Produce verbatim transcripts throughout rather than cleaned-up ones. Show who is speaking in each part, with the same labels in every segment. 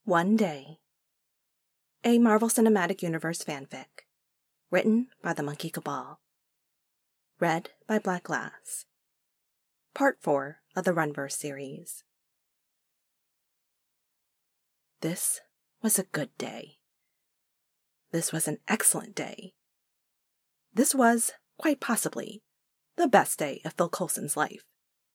Speaker 1: One Day. A Marvel Cinematic Universe fanfic. Written by the Monkey Cabal. Read by Black Glass. Part four of the Runverse series. This was a good day. This was an excellent day. This was, quite possibly, the best day of Phil Coulson's life.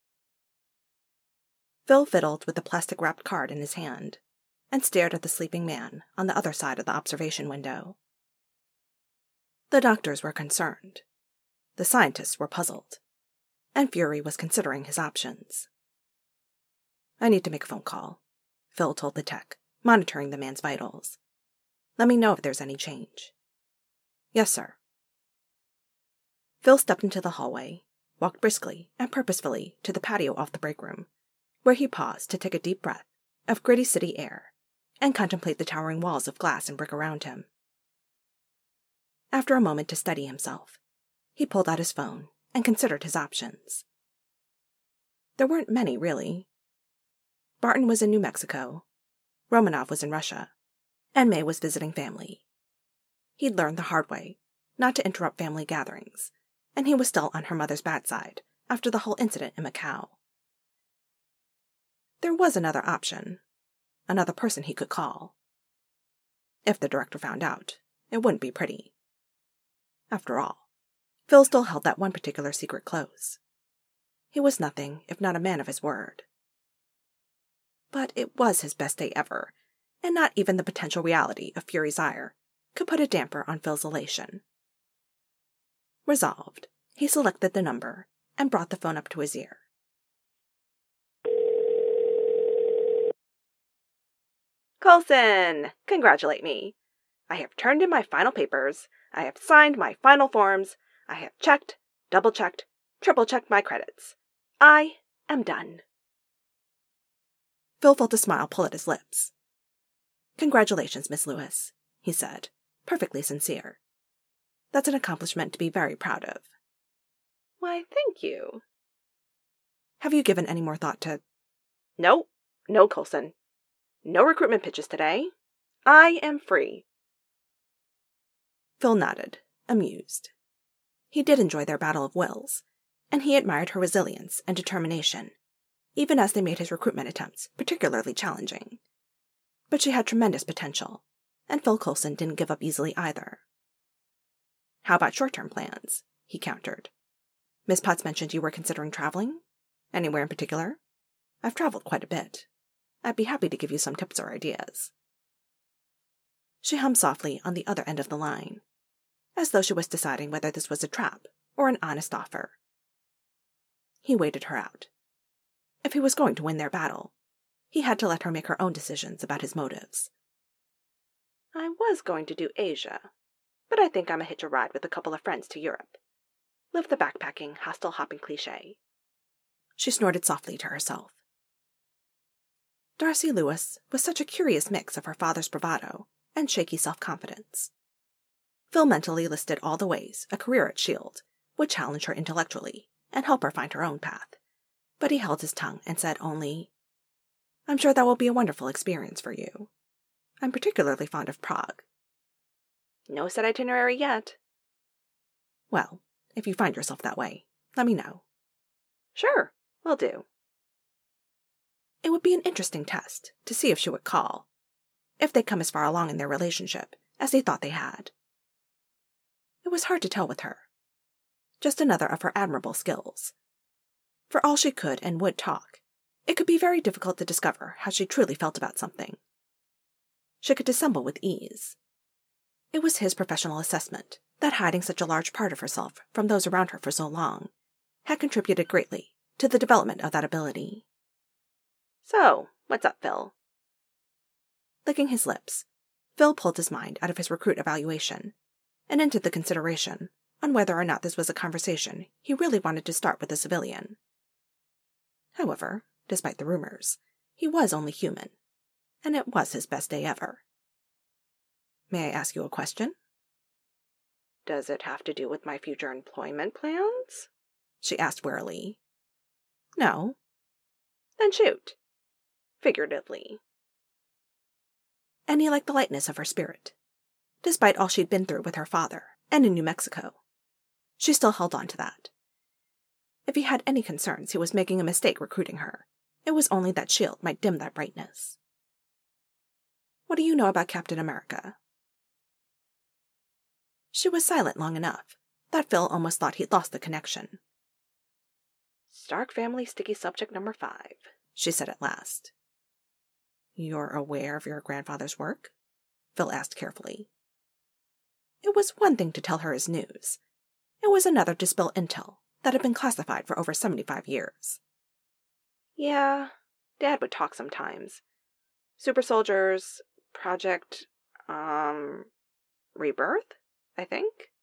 Speaker 1: Phil fiddled with the plastic-wrapped card in his hand and stared at the sleeping man on the other side of the observation window. The doctors were concerned. The scientists were puzzled. And Fury was considering his options. "I need to make a phone call," Phil told the tech, monitoring the man's vitals. "Let me know if there's any change." "Yes, sir." Phil stepped into the hallway, walked briskly and purposefully to the patio off the break room, where he paused to take a deep breath of gritty city air and contemplate the towering walls of glass and brick around him. After a moment to steady himself, he pulled out his phone and considered his options. There weren't many, really. Barton was in New Mexico, Romanov was in Russia, and May was visiting family. He'd learned the hard way not to interrupt family gatherings, and he was still on her mother's bad side after the whole incident in Macau. There was another option, another person he could call. If the director found out, it wouldn't be pretty. After all, Phil still held that one particular secret close. He was nothing if not a man of his word. But it was his best day ever, and not even the potential reality of Fury's ire could put a damper on Phil's elation. Resolved, he selected the number and brought the phone up to his ear. "Coulson, congratulate me. I have turned in my final papers. I have signed my final forms. I have checked, double-checked, triple-checked my credits. I am done." Phil felt a smile pull at his lips. "Congratulations, Miss Lewis," he said, perfectly sincere. "That's an accomplishment to be very proud of." "Why, thank you." "Have you given any more thought to—" "No, no, Coulson. No recruitment pitches today. I am free." Phil nodded, amused. He did enjoy their battle of wills, and he admired her resilience and determination, even as they made his recruitment attempts particularly challenging. But she had tremendous potential, and Phil Coulson didn't give up easily either. "How about short-term plans?" he countered. "Miss Potts mentioned you were considering traveling? Anywhere in particular? I've traveled quite a bit. I'd be happy to give you some tips or ideas." She hummed softly on the other end of the line, as though she was deciding whether this was a trap or an honest offer. He waited her out. If he was going to win their battle, he had to let her make her own decisions about his motives. "I was going to do Asia, but I think I'm a hitch a ride with a couple of friends to Europe. Live the backpacking, hostel-hopping cliché." She snorted softly to herself. Darcy Lewis was such a curious mix of her father's bravado and shaky self-confidence. Phil mentally listed all the ways a career at S H I E L D would challenge her intellectually and help her find her own path, but he held his tongue and said only, "I'm sure that will be a wonderful experience for you. I'm particularly fond of Prague." "No set itinerary yet." "Well, if you find yourself that way, let me know." "Sure, will do." It would be an interesting test to see if she would call, if they'd come as far along in their relationship as they thought they had. It was hard to tell with her. Just another of her admirable skills. For all she could and would talk, it could be very difficult to discover how she truly felt about something. She could dissemble with ease. It was his professional assessment that hiding such a large part of herself from those around her for so long had contributed greatly to the development of that ability. "So, what's up, Phil?" Licking his lips, Phil pulled his mind out of his recruit evaluation and into the consideration on whether or not this was a conversation he really wanted to start with a civilian. However, despite the rumors, he was only human, and it was his best day ever. "May I ask you a question?" "Does it have to do with my future employment plans?" she asked wearily. "No." "Then shoot. Figuratively." and he liked the lightness of her spirit. Despite all she'd been through with her father, and in New Mexico, she still held on to that. If he had any concerns he was making a mistake recruiting her, it was only that shield might dim that brightness. "What do you know about Captain America?" She was silent long enough that Phil almost thought he'd lost the connection. "Stark family sticky subject number five," she said at last. "You're aware of your grandfather's work?" Phil asked carefully. It was one thing to tell her his news. It was another to spill intel that had been classified for over seventy-five years. "Yeah, Dad would talk sometimes. Super Soldiers, Project, um, Rebirth, I think?"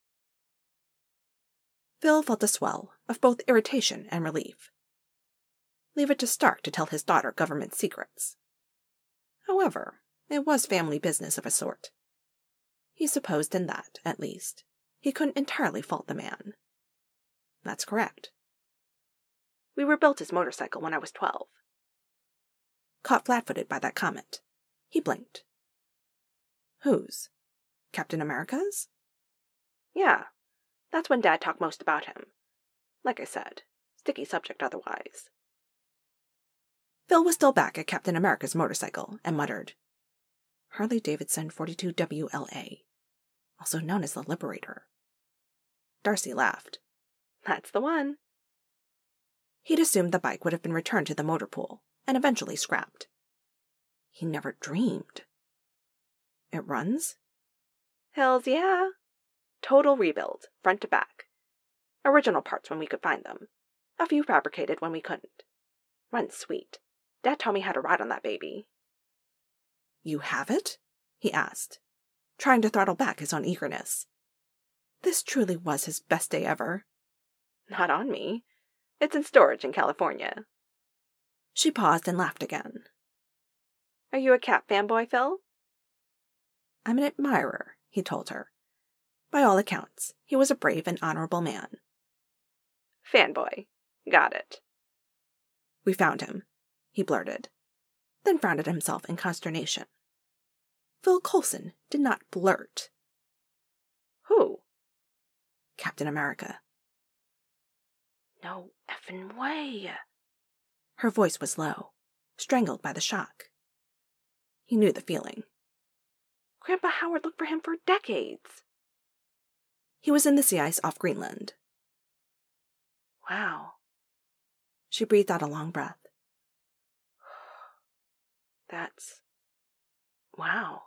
Speaker 1: Phil felt a swell of both irritation and relief. Leave it to Stark to tell his daughter government secrets. However, it was family business of a sort. He supposed in that, at least, he couldn't entirely fault the man. That's correct. "We rebuilt his motorcycle when I was twelve. Caught flat-footed by that comment, he blinked. "Whose? Captain America's?" "Yeah, that's when Dad talked most about him. Like I said, sticky subject otherwise." Phil was still back at Captain America's motorcycle and muttered, "Harley-Davidson forty-two W L A, also known as the Liberator." Darcy laughed. "That's the one." He'd assumed the bike would have been returned to the motor pool and eventually scrapped. He never dreamed. "It runs?" "Hells yeah. Total rebuild, front to back. Original parts when we could find them. A few fabricated when we couldn't. Runs sweet. Dad taught me how to ride on that baby." "You have it?" he asked, trying to throttle back his own eagerness. This truly was his best day ever. "Not on me. It's in storage in California." She paused and laughed again. "Are you a Cap fanboy, Phil?" "I'm an admirer," he told her. By all accounts, he was a brave and honorable man. "Fanboy. Got it." "We found him," he blurted, then frowned at himself in consternation. Phil Coulson did not blurt. "Who?" "Captain America." "No effing way." Her voice was low, strangled by the shock. He knew the feeling. "Grandpa Howard looked for him for decades." "He was in the sea ice off Greenland." "Wow." She breathed out a long breath. "That's... wow."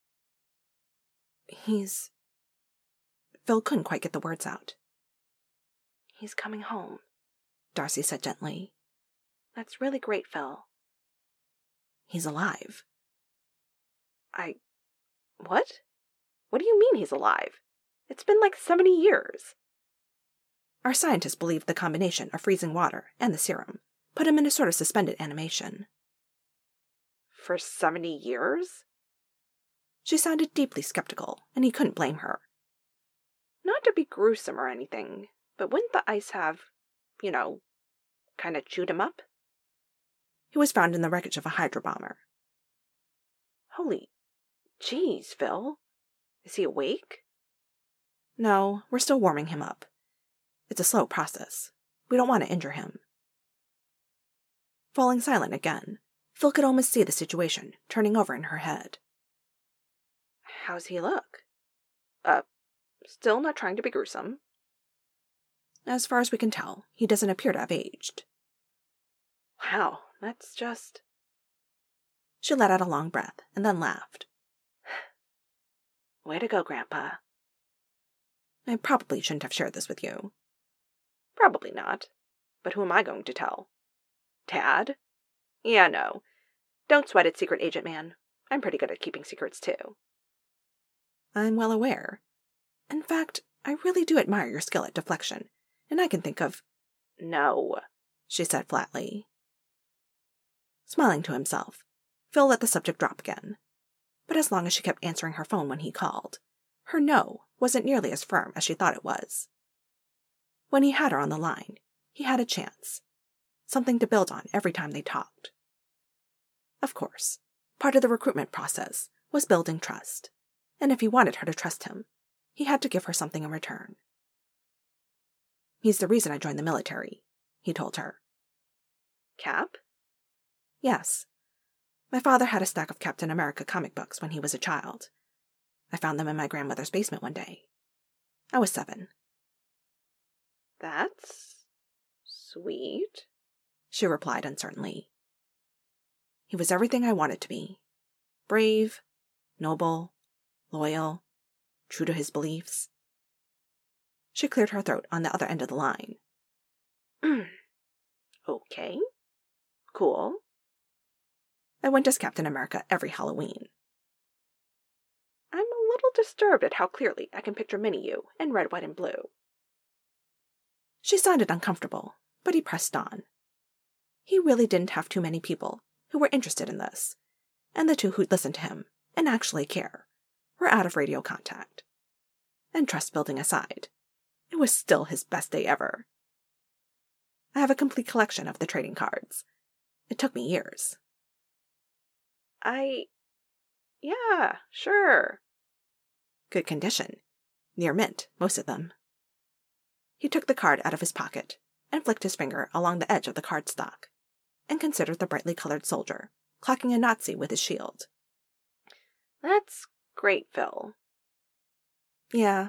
Speaker 1: He's... Phil couldn't quite get the words out. "He's coming home," Darcy said gently. "That's really great, Phil." "He's alive." I... What? What do you mean he's alive? It's been like seventy years. Our scientists believe the combination of freezing water and the serum put him in a sort of suspended animation. For seventy years? She sounded deeply skeptical, and he couldn't blame her. Not to be gruesome or anything, but wouldn't the ice have, you know, kind of chewed him up? He was found in the wreckage of a Hydra bomber. Holy jeez, Phil. Is he awake? No, we're still warming him up. It's a slow process. We don't want to injure him. Falling silent again, Phil could almost see the situation turning over in her head. How's he look? Uh, still not trying to be gruesome. As far as we can tell, he doesn't appear to have aged. Wow, that's just... She let out a long breath and then laughed. Way to go, Grandpa. I probably shouldn't have shared this with you. Probably not. But who am I going to tell? Dad? Yeah, no. Don't sweat it, secret agent man. I'm pretty good at keeping secrets, too. I'm well aware. In fact, I really do admire your skill at deflection, and I can think of... No, she said flatly. Smiling to himself, Phil let the subject drop again. But as long as she kept answering her phone when he called, her no wasn't nearly as firm as she thought it was. When he had her on the line, he had a chance. Something to build on every time they talked. Of course, part of the recruitment process was building trust, and if he wanted her to trust him, he had to give her something in return. "He's the reason I joined the military," he told her.
Speaker 2: Cap?
Speaker 1: "Yes. My father had a stack of Captain America comic books when he was a child. I found them in my grandmother's basement one day. I was seven."
Speaker 2: "That's sweet,"
Speaker 1: she replied uncertainly. "He was everything I wanted to be. Brave, noble, loyal, true to his beliefs." She cleared her throat on the other end of the line.
Speaker 2: "Okay. Cool."
Speaker 1: "I went as Captain America every Halloween."
Speaker 2: "I'm a little disturbed at how clearly I can picture Minnie you in red, white, and blue."
Speaker 1: She sounded uncomfortable, but he pressed on. He really didn't have too many people who were interested in this, and the two who'd listen to him and actually care were out of radio contact. And trust building aside, it was still his best day ever. I have a complete collection of the trading cards. It took me years.
Speaker 2: I... Yeah, sure.
Speaker 1: Good condition. Near mint, most of them. He took the card out of his pocket and flicked his finger along the edge of the cardstock, and considered the brightly colored soldier clocking a Nazi with his shield.
Speaker 2: "That's great, Phil."
Speaker 1: "Yeah."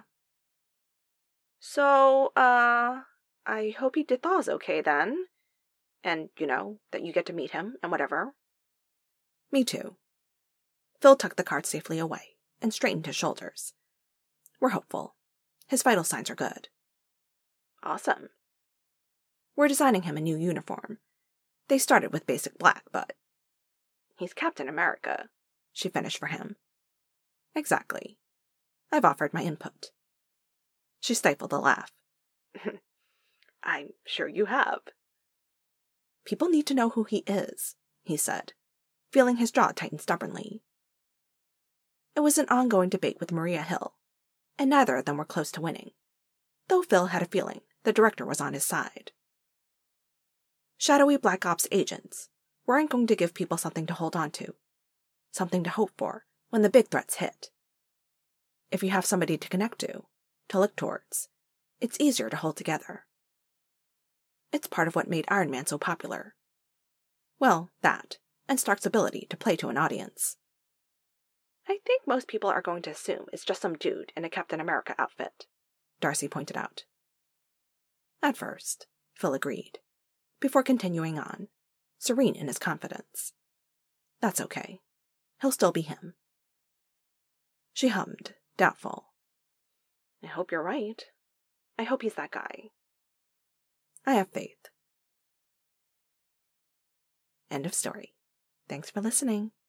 Speaker 2: "So, uh, I hope he did thaws okay then. And, you know, that you get to meet him and whatever."
Speaker 1: "Me too." Phil tucked the card safely away and straightened his shoulders. "We're hopeful. His vital signs are good."
Speaker 2: "Awesome."
Speaker 1: "We're designing him a new uniform. They started with basic black, but—"
Speaker 2: "He's Captain America,"
Speaker 1: she finished for him. "Exactly. I've offered my input." She stifled a laugh.
Speaker 2: "I'm sure you have."
Speaker 1: "People need to know who he is," he said, feeling his jaw tighten stubbornly. It was an ongoing debate with Maria Hill, and neither of them were close to winning, though Phil had a feeling the director was on his side. Shadowy Black Ops agents weren't going to give people something to hold on to, something to hope for when the big threats hit. If you have somebody to connect to, to look towards, it's easier to hold together. It's part of what made Iron Man so popular. Well, that, and Stark's ability to play to an audience.
Speaker 2: "I think most people are going to assume it's just some dude in a Captain America outfit,"
Speaker 1: Darcy pointed out. At first, Phil agreed, before continuing on, serene in his confidence. That's okay. He'll still be him. She hummed, doubtful.
Speaker 2: "I hope you're right. I hope he's that guy."
Speaker 1: I have faith. End of story. Thanks for listening.